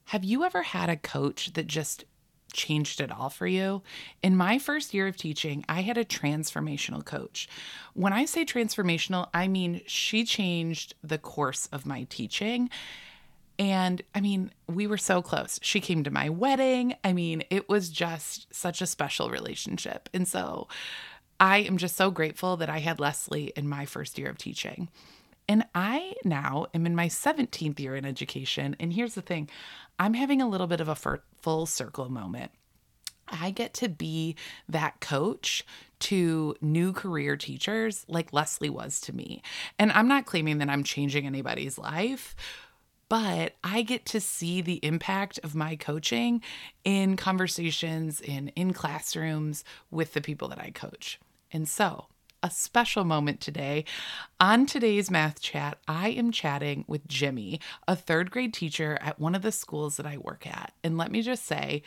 Have you ever had a coach that just changed it all for you? In my first year of teaching, I had a transformational coach. When I say transformational, I mean she changed the course of my teaching. And I mean, we were so close. She came to my wedding. I mean, it was just such a special relationship. And so I am just so grateful that I had Leslie in my first year of teaching. And I now am in my 17th year in education. And here's the thing, I'm having a little bit of a full circle moment. I get to be that coach to new career teachers like Leslie was to me. And I'm not claiming that I'm changing anybody's life, but I get to see the impact of my coaching in conversations in classrooms with the people that I coach. And so, a special moment today. On today's math chat, I am chatting with Jimmy, a third grade teacher at one of the schools that I work at. And let me just say,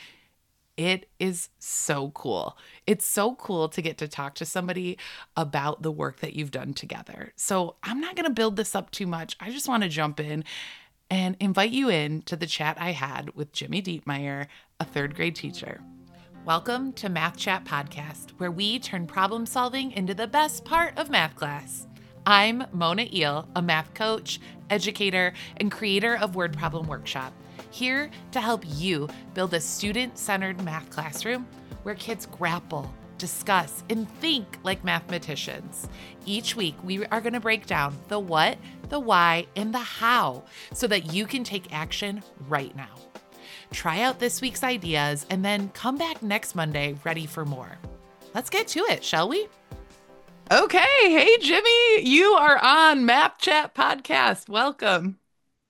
it is so cool. It's so cool to get to talk to somebody about the work that you've done together. So I'm not going to build this up too much. I just want to jump in and invite you in to the chat I had with Jimmy Dietmeyer, a third grade teacher. Welcome to Math Chat Podcast, where we turn problem solving into the best part of math class. I'm Mona Eel, a math coach, educator, and creator of Word Problem Workshop, here to help you build a student-centered math classroom where kids grapple, discuss, and think like mathematicians. Each week, we are going to break down the what, the why, and the how so that you can take action right now. Try out this week's ideas and then come back next Monday ready for more. Let's get to it, shall we? Okay. Hey, Jimmy, you are on Math Chat Podcast. Welcome.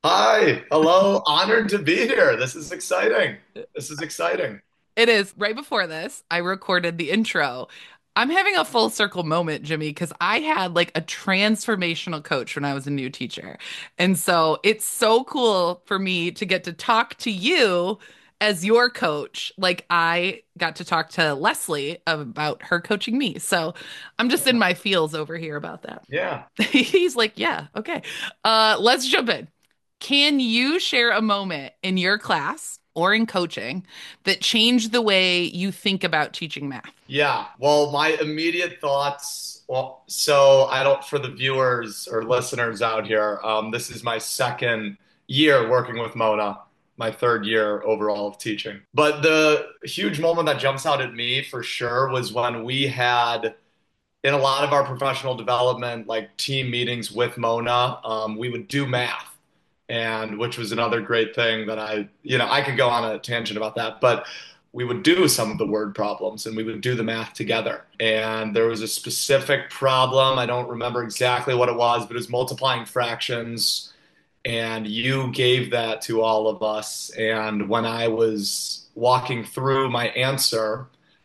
Hi, hello, honored to be here. This is exciting. This is exciting. It is. Right before this, I recorded the intro. I'm having a full circle moment, Jimmy, because I had like a transformational coach when I was a new teacher. And so it's so cool for me to get to talk to you as your coach. Like I got to talk to Leslie about her coaching me. So I'm just in Yeah. my feels over here about that. Yeah. He's like, yeah, okay. Let's jump in. Can you share a moment in your class or in coaching that changed the way you think about teaching math? Yeah. Well, my immediate thoughts, well, so I don't, for the viewers or listeners out here, this is my second year working with Mona, my third year overall of teaching. But the huge moment that jumps out at me for sure was when we had in a lot of our professional development, like team meetings with Mona, we would do math, and which was another great thing that I could go on a tangent about that, but we would do some of the word problems and we would do the math together. And there was a specific problem. I don't remember exactly what it was, but it was multiplying fractions. And you gave that to all of us. And when I was walking through my answer,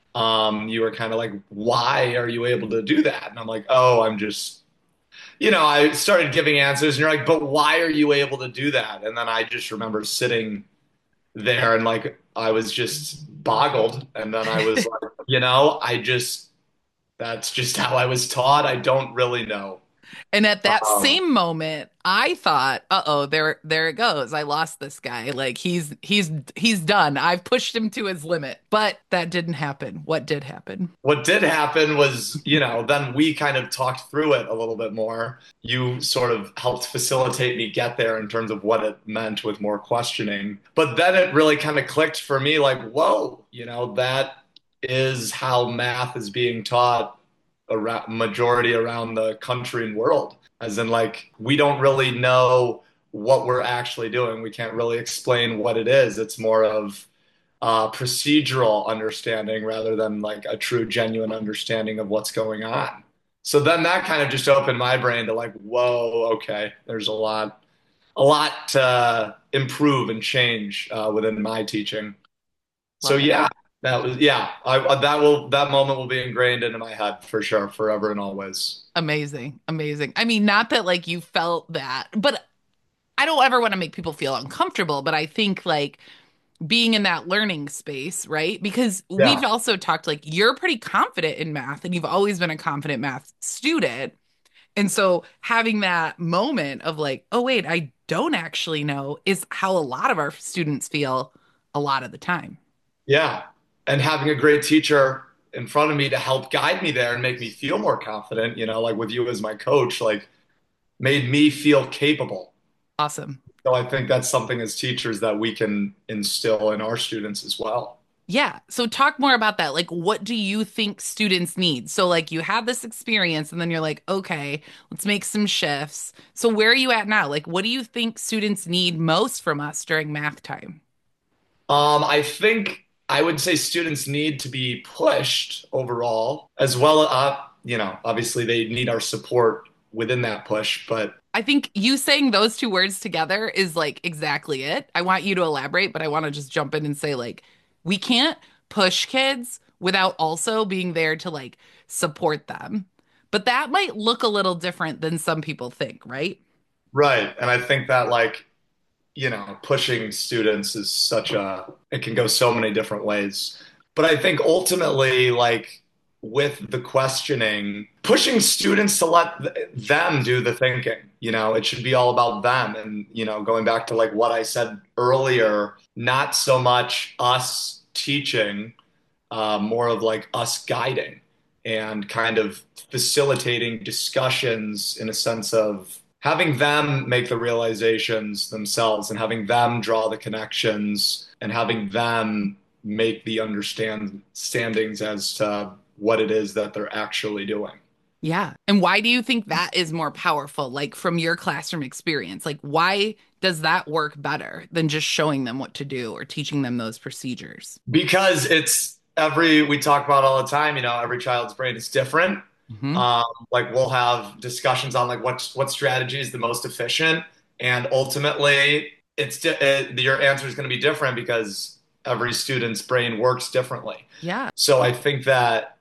you were kind of like, why are you able to do that? And I'm like, oh, I'm just, I started giving answers and you're like, but why are you able to do that? And then I just remember sitting there and like, I was just boggled. And then I was like, that's just how I was taught. I don't really know. And at that Um, same moment, I thought, "Uh-oh, there it goes. I lost this guy. Like he's done. I've pushed him to his limit." But that didn't happen. What did happen? what did happen was, then we kind of talked through it a little bit more. You sort of helped facilitate me get there in terms of what it meant with more questioning. But then it really kind of clicked for me like, whoa, that is how math is being taught around majority around the country and world. As in like we don't really know what we're actually doing. We can't really explain what it is. It's more of procedural understanding rather than like a true, genuine understanding of what's going on. So then that kind of just opened my brain to like, whoa, okay, there's a lot to improve and change within my teaching. So Love it. yeah, that was yeah, that moment will be ingrained into my head for sure, forever and always. Amazing. Amazing. I mean, not that like you felt that, but I don't ever want to make people feel uncomfortable, but I think like being in that learning space, right? Because we've also talked like you're pretty confident in math and you've always been a confident math student. And so having that moment of like, oh, wait, I don't actually know is how a lot of our students feel a lot of the time. Yeah. And having a great teacher in front of me to help guide me there and make me feel more confident, like with you as my coach, like made me feel capable. Awesome. So I think that's something as teachers that we can instill in our students as well. Yeah. So talk more about that. Like, what do you think students need? So, like, you have this experience and then you're like, okay, let's make some shifts. So, where are you at now? Like, what do you think students need most from us during math time? I think I would say students need to be pushed overall, as well. Obviously they need our support within that push, but I think you saying those two words together is like exactly it. I want you to elaborate, but I want to just jump in and say, like, we can't push kids without also being there to like support them. But that might look a little different than some people think, right? right. And I think that pushing students is it can go so many different ways. But I think ultimately, like with the questioning, pushing students to let them do the thinking, it should be all about them. And, going back to like what I said earlier, not so much us teaching, more of like us guiding and kind of facilitating discussions in a sense of having them make the realizations themselves and having them draw the connections and having them make the understandings as to what it is that they're actually doing. Yeah. And why do you think that is more powerful? Like from your classroom experience, like why does that work better than just showing them what to do or teaching them those procedures? Because we talk about all the time, every child's brain is different. Hmm. Like we'll have discussions on like what strategy is the most efficient, and ultimately your answer is going to be different because every student's brain works differently. Yeah. So I think that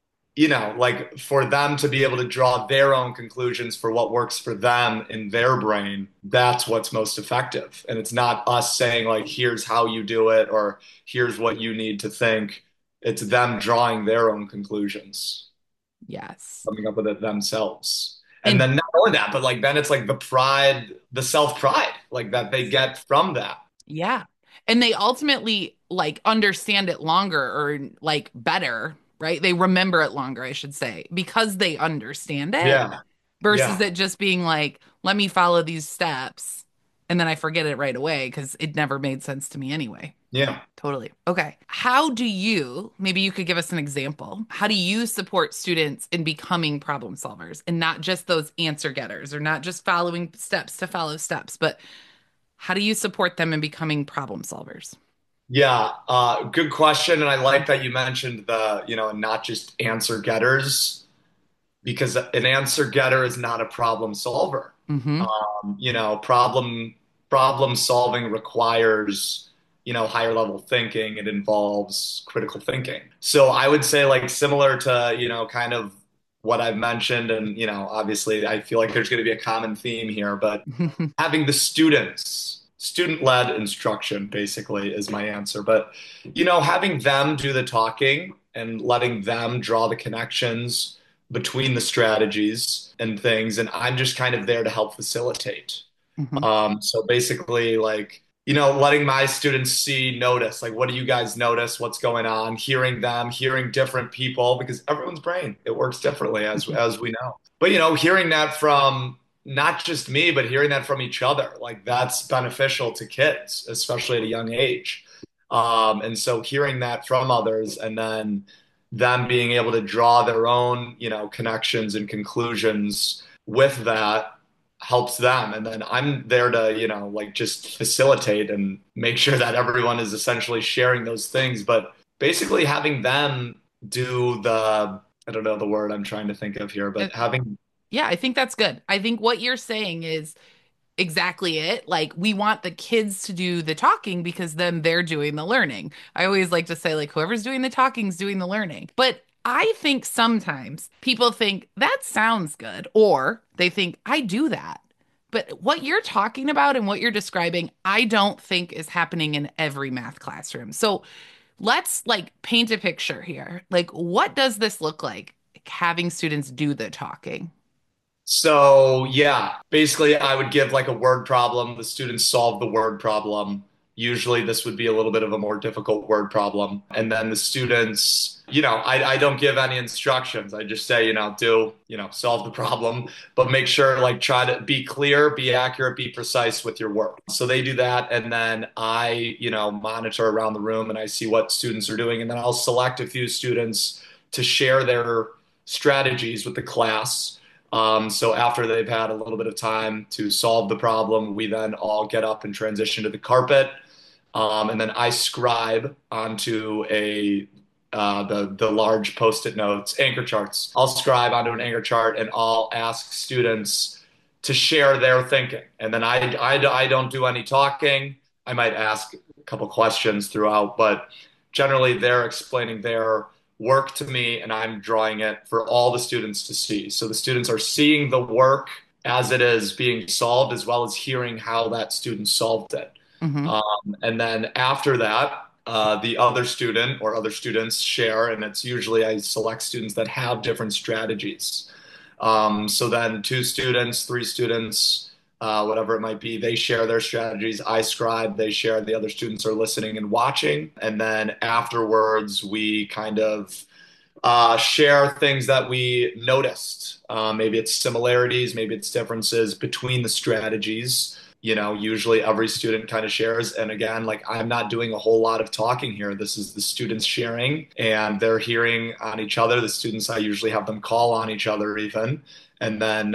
like for them to be able to draw their own conclusions for what works for them in their brain, that's what's most effective. And it's not us saying like, here's how you do it or here's what you need to think. It's them drawing their own conclusions, Yes. coming up with it themselves. And And then not only that, but like then it's like the pride, the self-pride, like that they get from that. yeah. And they ultimately like understand it longer or like better, right? They remember it longer, I should say, because they understand it Yeah. versus Yeah. it just being like, let me follow these steps and then I forget it right away because it never made sense to me anyway. Yeah. Totally. Okay. How do you, maybe you could give us an example, how do you support students in becoming problem solvers and not just those answer getters or not just following steps to follow steps, but how do you support them in becoming problem solvers? Yeah, good question. And I like that you mentioned not just answer getters, because an answer getter is not a problem solver. Hmm. Problem solving requires, higher level thinking. It involves critical thinking. So I would say like similar to, kind of what I've mentioned, and, obviously I feel like there's going to be a common theme here, but having the student-led instruction basically is my answer. But, having them do the talking and letting them draw the connections between the strategies and things, and I'm just kind of there to help facilitate. Hmm. So basically, like, letting my students notice, like, what do you guys notice? What's going on? Hearing them, hearing different people, because everyone's brain, it works differently as we know. But, hearing that from not just me, but hearing that from each other, like that's beneficial to kids, especially at a young age. And so hearing that from others and then them being able to draw their own, connections and conclusions with that helps them. And then I'm there to, like just facilitate and make sure that everyone is essentially sharing those things. But basically having them do I don't know the word I'm trying to think of here, but having, Yeah, I think that's good. I think what you're saying is exactly it. Like, we want the kids to do the talking because then they're doing the learning. I always like to say, like, whoever's doing the talking is doing the learning. But I think sometimes people think that sounds good, or they think I do that. But what you're talking about and what you're describing, I don't think is happening in every math classroom. So let's like paint a picture here. Like, what does this look like having students do the talking? So yeah, basically I would give like a word problem. The students solve the word problem. Usually this would be a little bit of a more difficult word problem. And then the students, I don't give any instructions. I just say, solve the problem, but make sure like try to be clear, be accurate, be precise with your work. So they do that. And then I, monitor around the room and I see what students are doing. And then I'll select a few students to share their strategies with the class. So after they've had a little bit of time to solve the problem, we then all get up and transition to the carpet. And then I scribe onto the large post-it notes, anchor charts. I'll scribe onto an anchor chart and I'll ask students to share their thinking. And then I don't do any talking. I might ask a couple questions throughout, but generally they're explaining their work to me and I'm drawing it for all the students to see. So the students are seeing the work as it is being solved, as well as hearing how that student solved it. Hmm. And then after that, the other student or other students share, and it's usually I select students that have different strategies. So then two students, three students, whatever it might be, they share their strategies. I scribe, they share, the other students are listening and watching. And then afterwards, we kind of share things that we noticed. Maybe it's similarities, maybe it's differences between the strategies. Usually every student kind of shares. And again, like I'm not doing a whole lot of talking here. This is the students sharing and they're hearing on each other. The students, I usually have them call on each other even. And then,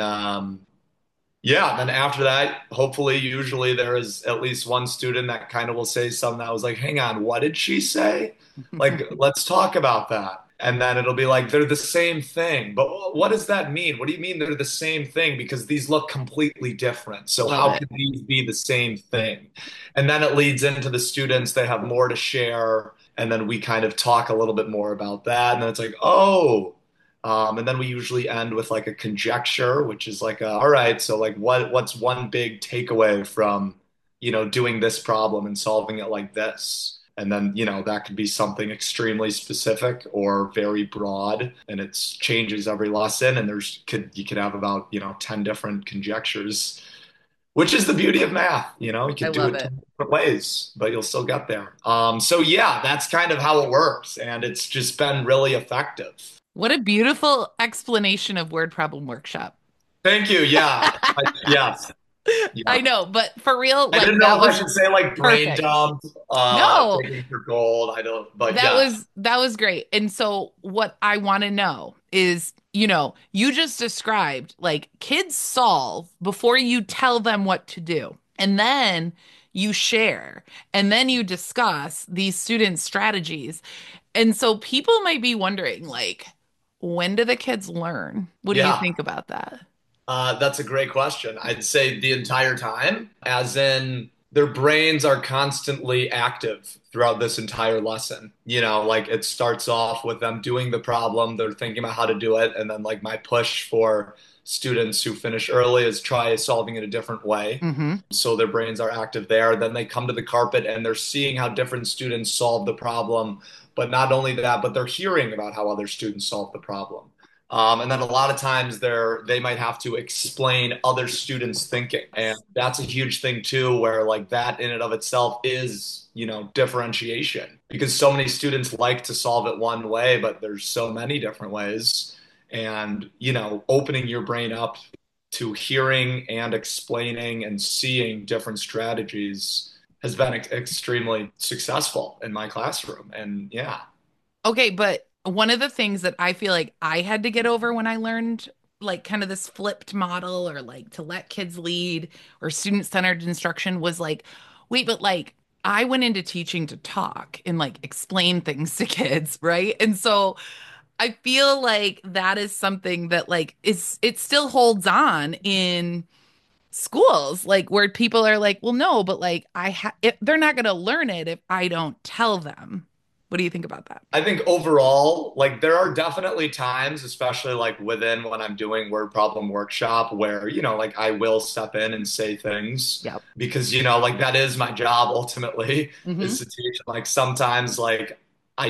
yeah, then after that, hopefully, usually there is at least one student that kind of will say something that was like, hang on, what did she say? Like, let's talk about that. And then it'll be like, they're the same thing. But what does that mean? What do you mean they're the same thing? Because these look completely different. So Love how it. can these be the same thing? And then it leads into the students, they have more to share. And then we kind of talk a little bit more about that. And then it's like, oh, and then we usually end with like a conjecture, which is like, all right, so like what's one big takeaway from, doing this problem and solving it like this? And then, that could be something extremely specific or very broad, and it changes every lesson. And you could have about, 10 different conjectures, which is the beauty of math. You I could do love it it. 10 different ways, but you'll still get there. So yeah, that's kind of how it works. And it's just been really effective. What a beautiful explanation of word problem workshop. Thank you. Yeah. Yes. Yeah. I know, but for real, I like didn't know that if I was should say like brain perfect. dump, No, taking for gold. I don't, but that yes. was great. And so what I want to know is, you just described like kids solve before you tell them what to do. And then you share and then you discuss these students' strategies. And so people might be wondering like, when do the kids learn? What do you Yeah. think about that? That's a great question. I'd say the entire time, as in their brains are constantly active throughout this entire lesson. Like it starts off with them doing the problem, they're thinking about how to do it, and then like my push for students who finish early is try solving it a different way. Hmm. So their brains are active there. Then they come to the carpet and they're seeing how different students solve the problem. But not only that, but they're hearing about how other students solve the problem. And then a lot of times they might have to explain other students' thinking. And that's a huge thing too, where like that in and of itself is, differentiation because so many students like to solve it one way, but there's so many different ways. And, opening your brain up to hearing and explaining and seeing different strategies has been extremely successful in my classroom. And yeah. Okay, but one of the things that I feel like I had to get over when I learned like kind of this flipped model or like to let kids lead or student-centered instruction was like, wait, but like I went into teaching to talk and like explain things to kids, right? And so I feel like that is something that like is it still holds on in schools, like where people are like, well, no, but like they're not going to learn it if I don't tell them. What do you think about that? I think overall, like there are definitely times, especially like within when I'm doing word problem workshop, where, like I will step in and say things Yep. because, like that is my job ultimately is Hmm. to teach. Like sometimes like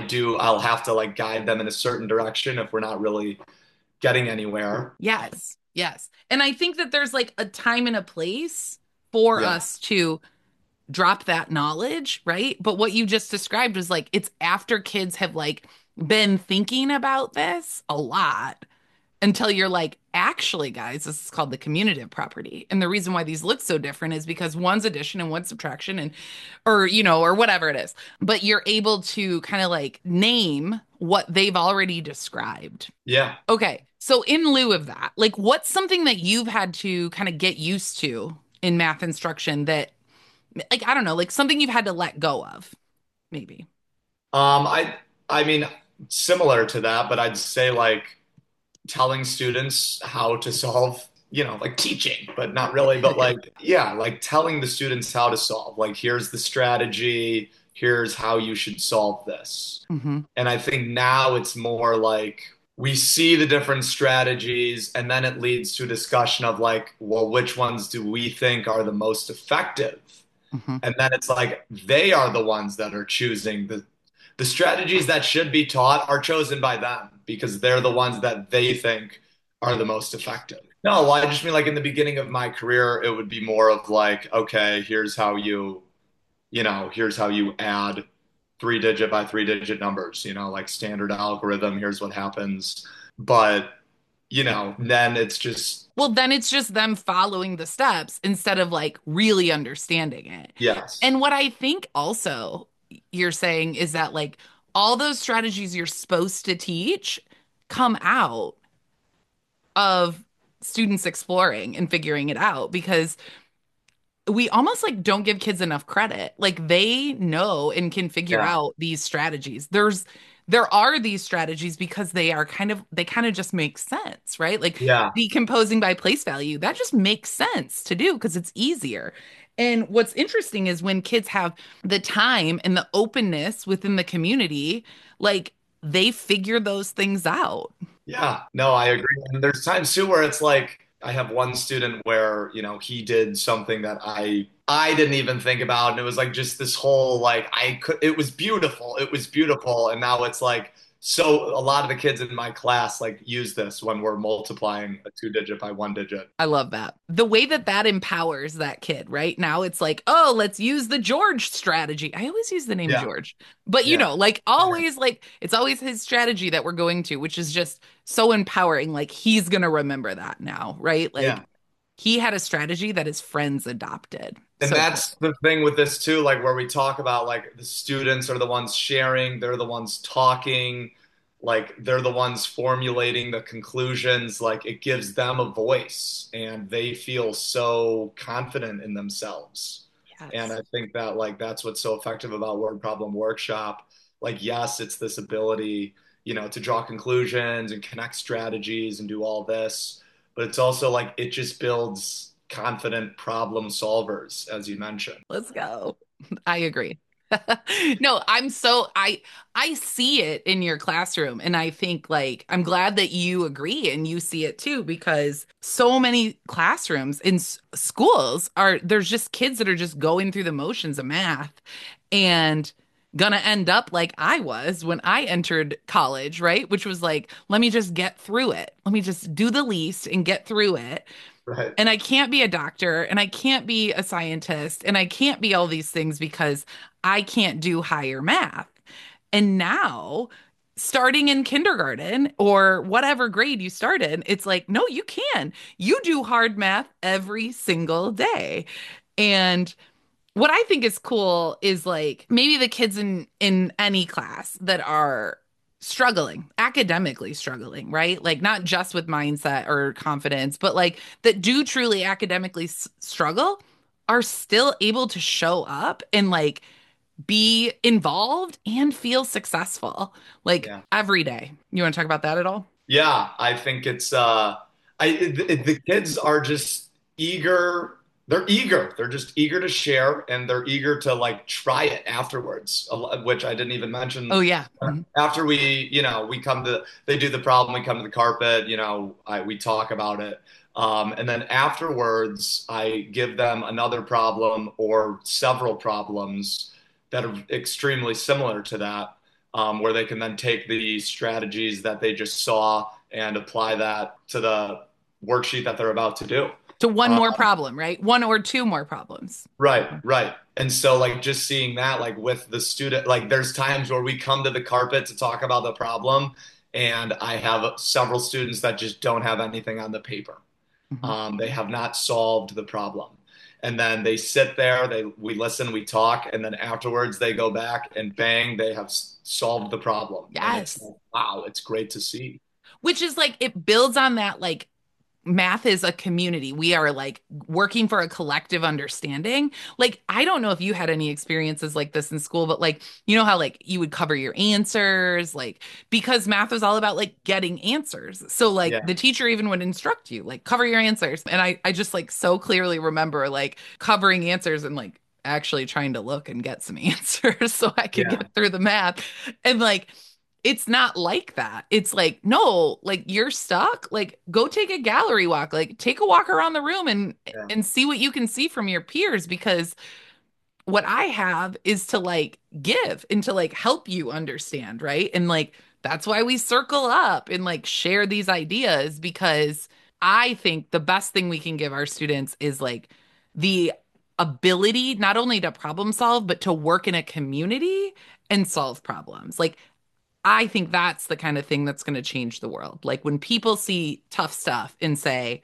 I'll have to like guide them in a certain direction if we're not really getting anywhere. Yes. Yes. And I think that there's like a time and a place for Yeah. us to drop that knowledge, right? But what you just described was like it's after kids have like been thinking about this a lot until you're like, actually, guys, this is called the commutative property. And the reason why these look so different is because one's addition and one's subtraction and or or whatever it is. But you're able to kind of like name what they've already described. Yeah. Okay. So in lieu of that, like what's something that you've had to kind of get used to in math instruction that like I don't know, like something you've had to let go of, maybe. I mean, similar to that, but I'd say like telling students how to solve, like teaching, but not really, but like, yeah, like telling the students how to solve. Like, here's the strategy, here's how you should solve this. Hmm. And I think now it's more like we see the different strategies, and then it leads to a discussion of like, well, which ones do we think are the most effective? Hmm. And then it's like they are the ones that are choosing the strategies that should be taught are chosen by them because they're the ones that they think are the most effective. No, I just mean like in the beginning of my career, it would be more of like, okay, here's how you add 3 digit by 3 digit numbers, like standard algorithm, here's what happens. But, then it's just, Well, then it's just them following the steps instead of like really understanding it. yes. And what I think also you're saying is that like all those strategies you're supposed to teach come out of students exploring and figuring it out because we almost like don't give kids enough credit. Like they know and can figure Yeah. out these strategies. There are these strategies because they kind of just make sense, right? Like Yeah. decomposing by place value, that just makes sense to do because it's easier. And what's interesting is when kids have the time and the openness within the community, like they figure those things out. Yeah, no, I agree. And there's times too where it's like I have one student where, he did something that I didn't even think about and it was like just this whole like I could it was beautiful. It was beautiful. And now it's like so a lot of the kids in my class like use this when we're multiplying a 2 digit by 1 digit. I love that. The way that that empowers that kid, right? Now it's like, oh, let's use the George strategy. I always use the name Yeah. George, but Yeah. like always, like it's always his strategy that we're going to, which is just so empowering. Like he's going to remember that now, right? Yeah. Like he had a strategy that his friends adopted. And So cool. that's the thing with this too, like where we talk about like the students are the ones sharing, they're the ones talking, like they're the ones formulating the conclusions, like it gives them a voice and they feel so confident in themselves. And Yes. I think that like that's what's so effective about Word Problem Workshop. Like, yes, it's this ability, to draw conclusions and connect strategies and do all this, but it's also like it just builds confident problem solvers, as you mentioned. Let's go. I agree. No, I see it in your classroom and I think like I'm glad that you agree and you see it too because so many classrooms in schools are there's just kids that are just going through the motions of math and gonna end up like I was when I entered college, right? Which was like, let me just get through it. Let me just do the least and get through it. Right. And I can't be a doctor and I can't be a scientist and I can't be all these things because I can't do higher math. And now, starting in kindergarten or whatever grade you started, it's like, no, you can. You do hard math every single day. And what I think is cool is like maybe the kids in any class that are struggling, academically struggling, right? Like not just with mindset or confidence, but like that do truly academically struggle are still able to show up and like be involved and feel successful like Yeah. every day. You want to talk about that at all? Yeah, I think it's the kids are just eager. They're eager. They're just eager to share and they're eager to like try it afterwards, which I didn't even mention. Oh yeah. Mhm. After they do the problem, we come to the carpet, we talk about it. And then afterwards, I give them another problem or several problems that are extremely similar to that, where they can then take the strategies that they just saw and apply that to worksheet that they're about to do. So one Uh, more problem, right? One or two more problems. right, right. And so like just seeing that like with the student, like there's times where we come to the carpet to talk about the problem, and I have several students that just don't have anything on the paper. Mhm. They have not solved the problem. And then they sit there, we listen, we talk, and then afterwards they go back and bang, they have solved the problem. And it's Yes. like, wow, it's great to see. Which is like it builds on that like math is a community. We are like working for a collective understanding. Like, I don't know if you had any experiences like this in school, but like, you know how like you would cover your answers, like, because math was all about like getting answers. So, like, Yeah, the teacher even would instruct you, like, cover your answers. And I just like so clearly remember like covering answers and like actually trying to look and get some answers so I could yeah, get through the math. And like, it's not like that. It's like, no, like you're stuck. Like go take a gallery walk. Like take a walk around the room yeah, and see what you can see from your peers because what I have is to like give and to like help you understand, right? And like that's why we circle up and like share these ideas because I think the best thing we can give our students is like the ability not only to problem solve but to work in a community and solve problems. Like I think that's the kind of thing that's going to change the world. Like when people see tough stuff and say,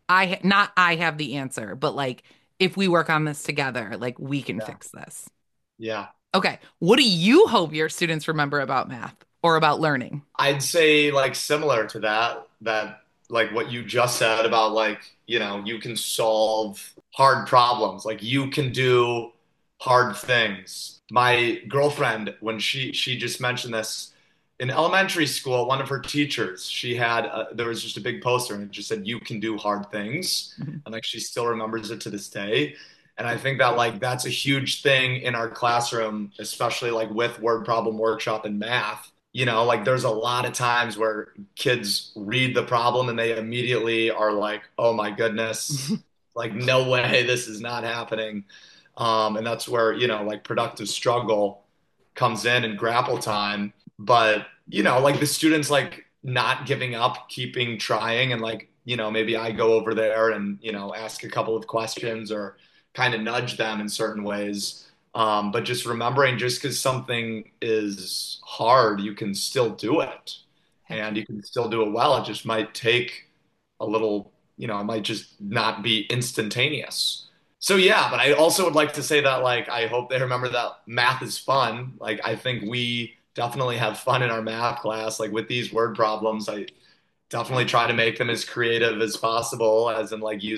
not I have the answer, but like if we work on this together, like we can yeah, fix this. yeah. Okay. What do you hope your students remember about math or about learning? I'd say like similar to that like what you just said about like, you can solve hard problems. Like you can do hard things. My girlfriend, when she just mentioned this in elementary school, one of her teachers, there was just a big poster and it just said, "You can do hard things." Mhm. And like she still remembers it to this day. And I think that like that's a huge thing in our classroom, especially like with word problem workshop and math. Like there's a lot of times where kids read the problem and they immediately are like, "Oh my goodness, like no way, this is not happening." And that's where, like productive struggle comes in and grapple time. But, like the students like not giving up, keeping trying, and like, maybe I go over there and, ask a couple of questions or kind of nudge them in certain ways. But just remembering just because something is hard, you can still do it Heck and yeah. you can still do it well. It just might take a little, it might just not be instantaneous. So yeah, but I also would like to say that like I hope they remember that math is fun. Like I think we definitely have fun in our math class. Like with these word problems, I definitely try to make them as creative as possible, as in like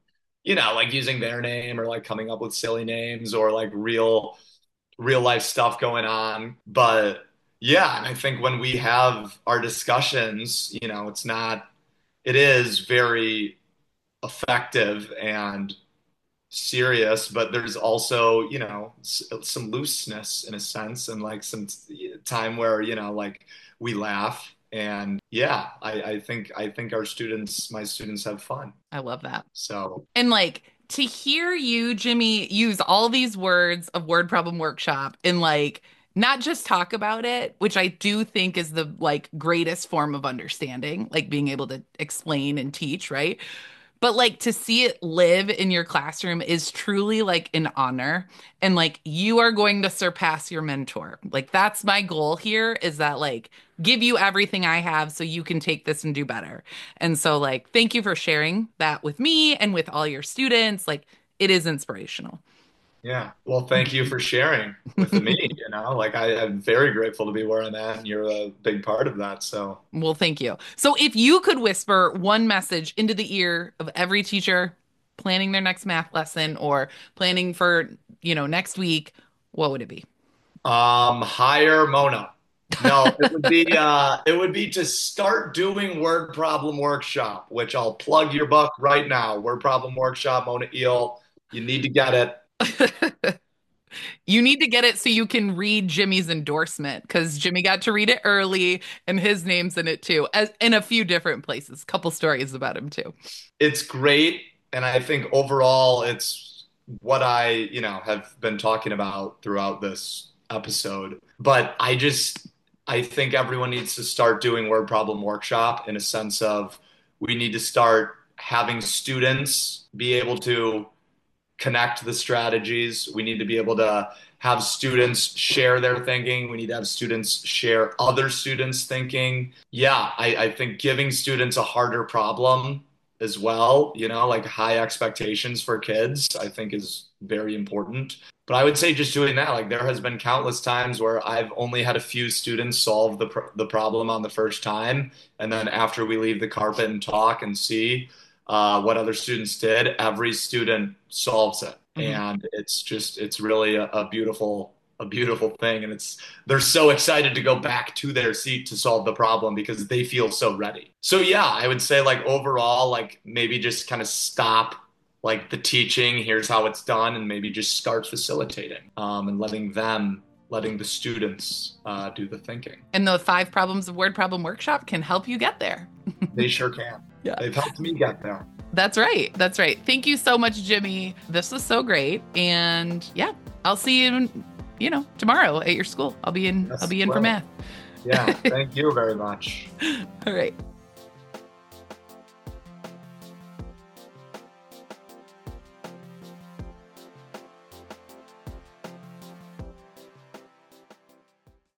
using their name or like coming up with silly names or like real life stuff going on. But yeah, and I think when we have our discussions, it is very effective and serious, but there's also, some looseness in a sense and like some time where, like we laugh. And yeah, I think my students have fun. I love that. So And like to hear you, Jimmy, use all these words of word problem workshop and like not just talk about it, which I do think is the like greatest form of understanding, like being able to explain and teach, right? But like to see it live in your classroom is truly like an honor. And like you are going to surpass your mentor. Like that's my goal here is that like give you everything I have so you can take this and do better. And so like thank you for sharing that with me and with all your students. Like it is inspirational. yeah, well, thank you for sharing with me. Like I'm very grateful to be where I'm at, and you're a big part of that. So Well, thank you. So if you could whisper one message into the ear of every teacher planning their next math lesson or planning for, next week, what would it be? hire Mona. No, it would be to start doing word problem workshop, which I'll plug your book right now. Word problem workshop, Mona Eel. You need to get it. You need to get it so you can read Jimmy's endorsement because Jimmy got to read it early and his name's in it too, as in a few different places. Couple stories about him too. It's great, and I think overall it's what I, have been talking about throughout this episode. But I think everyone needs to start doing word problem workshop in a sense of we need to start having students be able to connect the strategies. We need to be able to have students share their thinking. We need to have students share other students' thinking. Yeah, I think giving students a harder problem as well, like high expectations for kids, I think is very important. But I would say just doing that, like there has been countless times where I've only had a few students solve the problem on the first time. And then after we leave the carpet and talk and see what other students did, every student solves it. Mm-hmm. And it's really a beautiful thing. And they're so excited to go back to their seat to solve the problem because they feel so ready. So yeah, I would say like overall, like maybe just kind of stop like the teaching, here's how it's done, and maybe just start facilitating and letting the students do the thinking. And the 5 Problems of Word Problem Workshop can help you get there. They sure can. Yeah. They've helped me get there. That's right. That's right. Thank you so much, Jimmy. This was so great. And yeah, I'll see you, tomorrow at your school. I'll be in for math. Yeah. Thank you very much. All right.